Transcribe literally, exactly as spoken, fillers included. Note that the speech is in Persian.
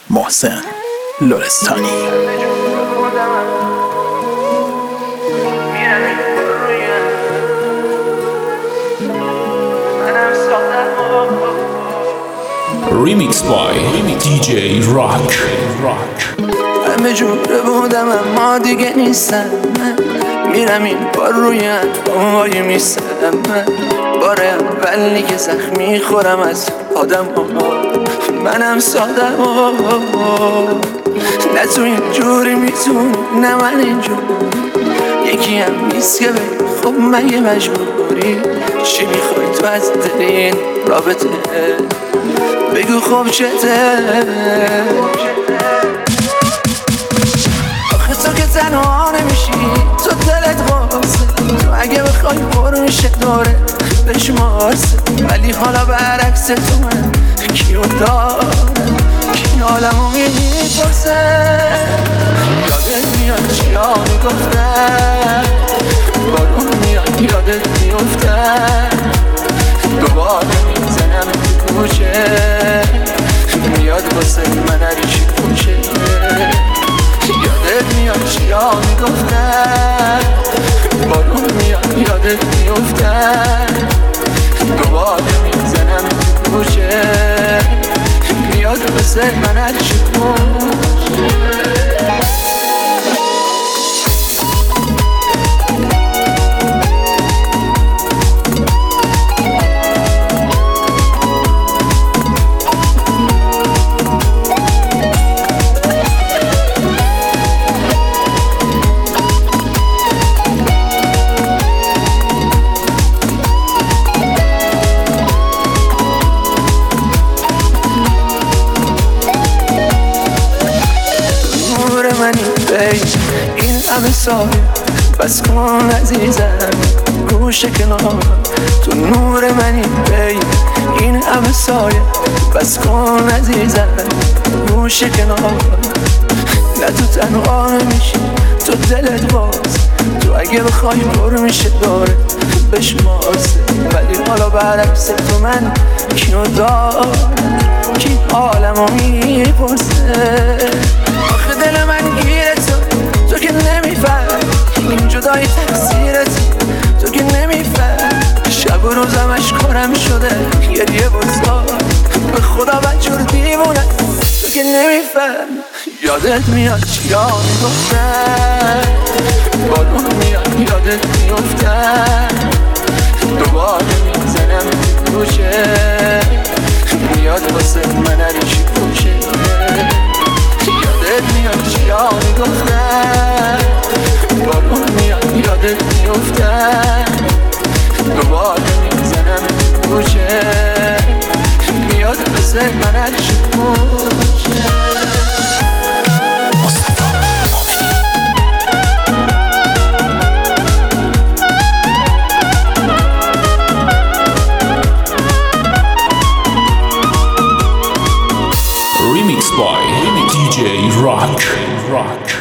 محسن لرستانی. Remix by دی جی Rock. همه جوره بودم اما دیگه نیستم. من میرم این بار روی وای میستم. من بار اولی که زخمی خورم از آدم ها. منم سادم ها. نه تو این جوری میتونی نه من اینجور. یکی هم نیست که بگی خب مگه مجبوری. چی میخوای تو از دل این رابطه؟ بگو خب چته. آخه تو که تنها نمیشی، تو دلت قاسه. تو اگه بخوای برو میشه دوره بشمارسه. ولی حالا برعکس تو من کیو دارم، کی حالمو میپرسه. یادت میاد چیا میگفتم، بارون میاد یادت میفتم. دوباره میزنم تو کوچه، میاد واسه من هر چی کوچه. یادت میاد چیا میگفتم، بارون میاد یادت میفتم. دوباره میزنم تو کوچه، میاد واسه من هر چی کوچه. این همه سایه بس کن عزیزم، گوشه کنار تو نور منی بی. این همه سایه بس کن عزیزم، گوشه کنار. نه تو تنها نمیشی، تو دلت باز. تو اگه بخوای برو میشه داره بشمارسه. ولی حالا برعکس تو من کیو دارم، کی حالمو میپرسه. آخه دل من گیره تو، تو که نمیفهم این جدایی تقصیرت. تو که نمیفهم شب و روزمش کارم شده گریه بزار. به خدا بجور دیوونه تو که نمیفهم. یادت میاد چیا میگفتم، بارون میاد یادت میفتم. دوباره میزنم تو کوچه، میاد واسه من هر چی کوچه. یادت میاد چیا میگفتم، بارون میاد یادت میفتم. دوباره میزنم تو کوچه، میاد واسه من هر چی کوچه. Remix by دی جی Rock.